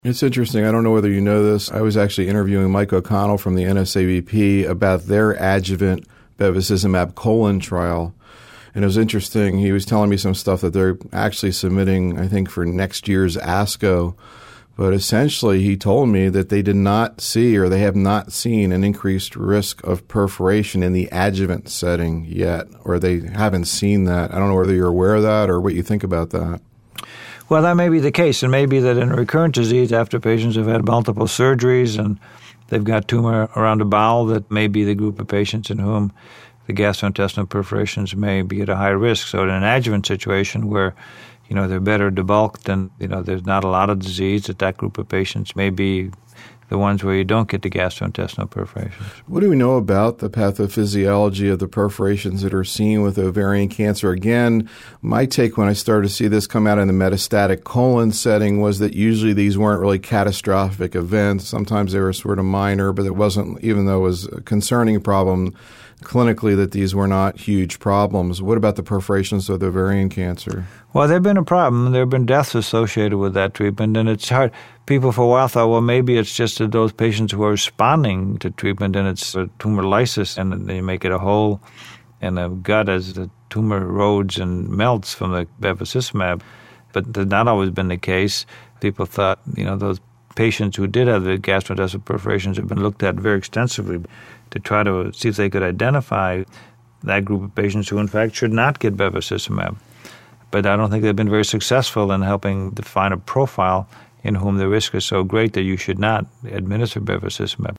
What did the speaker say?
It's interesting. I don't know whether you know this. I was actually interviewing Mike O'Connell from the NSABP about their adjuvant bevacizumab colon trial. And it was interesting. He was telling me some stuff that they're actually submitting, I think, for next year's ASCO. But essentially, he told me that they did not see, or they have not seen, an increased risk of perforation in the adjuvant setting yet, or they haven't seen that. I don't know whether you're aware of that or what you think about that. Well, that may be the case. It may be that in recurrent disease, after patients have had multiple surgeries and they've got tumor around the bowel, that may be the group of patients in whom the gastrointestinal perforations may be at a high risk. So in an adjuvant situation where, they're better debulked and, there's not a lot of disease, that group of patients may be the ones where you don't get the gastrointestinal perforations. What do we know about the pathophysiology of the perforations that are seen with ovarian cancer? Again, my take when I started to see this come out in the metastatic colon setting was that usually these weren't really catastrophic events. Sometimes they were sort of minor, but it wasn't, even though it was a concerning problem clinically, that these were not huge problems. What about the perforations of the ovarian cancer? Well, they've been a problem. There have been deaths associated with that treatment, and it's hard. People for a while thought, well, maybe it's just that those patients who are responding to treatment and it's a tumor lysis and they make it a hole in the gut as the tumor erodes and melts from the bevacizumab. But that's not always been the case. People thought, those patients who did have the gastrointestinal perforations have been looked at very extensively to try to see if they could identify that group of patients who, in fact, should not get bevacizumab. But I don't think they've been very successful in helping define a profile in whom the risk is so great that you should not administer bevacizumab.